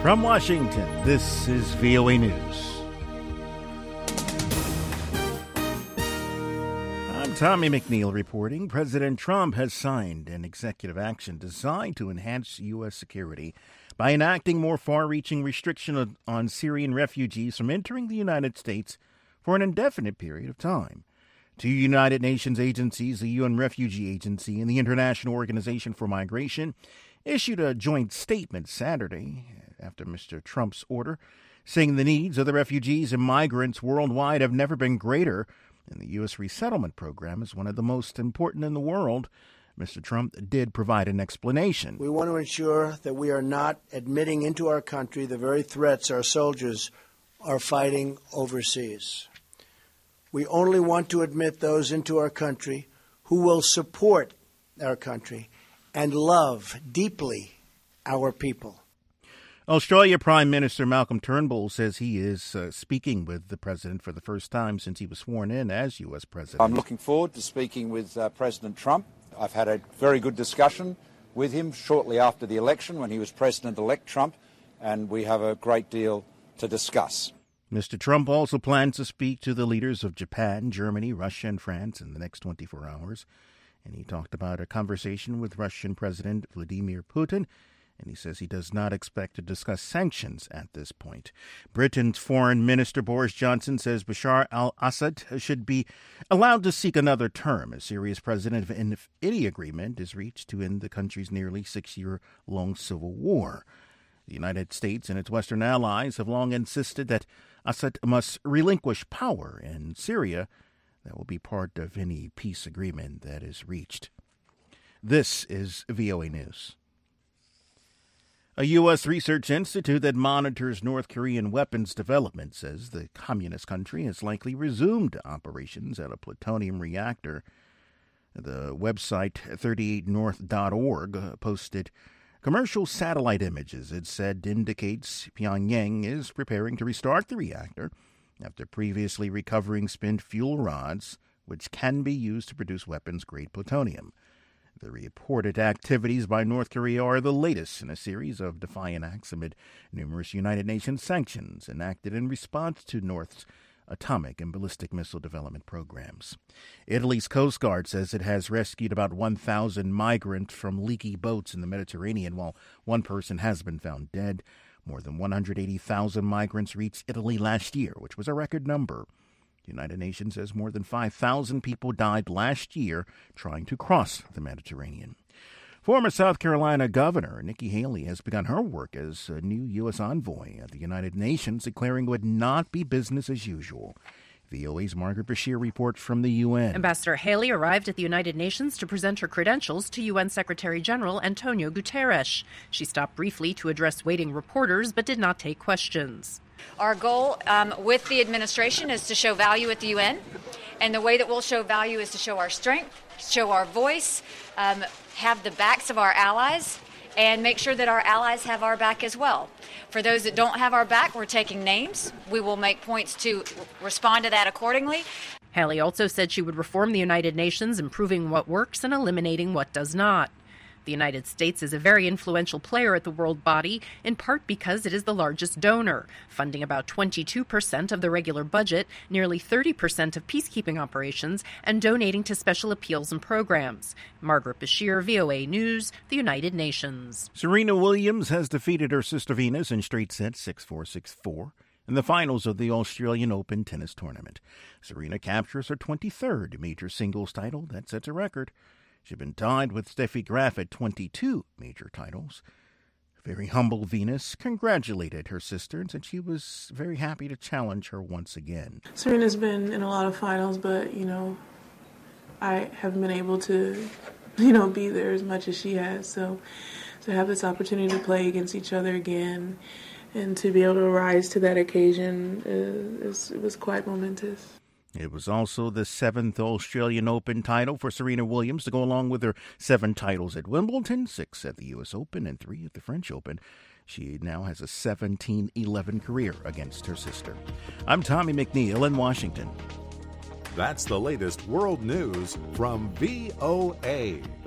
From Washington, this is VOA News. I'm Tommy McNeil reporting. President Trump has signed an executive action designed to enhance U.S. security by enacting more far-reaching restrictions on Syrian refugees from entering the United States for an indefinite period of time. Two United Nations agencies, the UN Refugee Agency and the International Organization for Migration, issued a joint statement Saturday after Mr. Trump's order, saying the needs of the refugees and migrants worldwide have never been greater, and the U.S. resettlement program is one of the most important in the world. Mr. Trump did provide an explanation. We want to ensure that we are not admitting into our country the very threats our soldiers are fighting overseas. We only want to admit those into our country who will support our country and love deeply our people. Australia Prime Minister Malcolm Turnbull says he is speaking with the president for the first time since he was sworn in as U.S. president. I'm looking forward to speaking with President Trump. I've had a very good discussion with him shortly after the election when he was President-elect Trump, and we have a great deal to discuss. Mr. Trump also plans to speak to the leaders of Japan, Germany, Russia, and France in the next 24 hours. And he talked about a conversation with Russian President Vladimir Putin, and he says he does not expect to discuss sanctions at this point. Britain's Foreign Minister Boris Johnson says Bashar al-Assad should be allowed to seek another term as Syria's president if any agreement is reached to end the country's nearly 6-year-long civil war. The United States and its Western allies have long insisted that Assad must relinquish power in Syria. That will be part of any peace agreement that is reached. This is VOA News. A U.S. research institute that monitors North Korean weapons development says the communist country has likely resumed operations at a plutonium reactor. The website 38north.org posted commercial satellite images it said indicates Pyongyang is preparing to restart the reactor after previously recovering spent fuel rods, which can be used to produce weapons-grade plutonium. The reported activities by North Korea are the latest in a series of defiant acts amid numerous United Nations sanctions enacted in response to North's atomic and ballistic missile development programs. Italy's Coast Guard says it has rescued about 1,000 migrants from leaky boats in the Mediterranean, while one person has been found dead. More than 180,000 migrants reached Italy last year, which was a record number. The United Nations says more than 5,000 people died last year trying to cross the Mediterranean. Former South Carolina Governor Nikki Haley has begun her work as a new U.S. envoy at the United Nations, declaring it would not be business as usual. VOA's Margaret Bashir reports from the UN. Ambassador Haley arrived at the United Nations to present her credentials to UN Secretary General Antonio Guterres. She stopped briefly to address waiting reporters, but did not take questions. Our goal with the administration is to show value at the UN, and the way that we'll show value is to show our strength, show our voice, have the backs of our allies, and make sure that our allies have our back as well. For those that don't have our back, we're taking names. We will make points to respond to that accordingly. Haley also said she would reform the United Nations, improving what works and eliminating what does not. The United States is a very influential player at the world body, in part because it is the largest donor, funding about 22% of the regular budget, nearly 30% of peacekeeping operations, and donating to special appeals and programs. Margaret Bashir, VOA News, the United Nations. Serena Williams has defeated her sister Venus in straight sets 6-4, 6-4 in the finals of the Australian Open tennis tournament. Serena captures her 23rd major singles title. That sets a record. She's been tied with Steffi Graf at 22 major titles. Very humble Venus congratulated her sister and said she was very happy to challenge her once again. Serena's been in a lot of finals, but, I haven't been able to, be there as much as she has. So to have this opportunity to play against each other again and to be able to rise to that occasion, it was quite momentous. It was also the 7th Australian Open title for Serena Williams to go along with her 7 titles at Wimbledon, 6 at the U.S. Open, and 3 at the French Open. She now has a 17-11 career against her sister. I'm Tommy McNeil in Washington. That's the latest world news from VOA.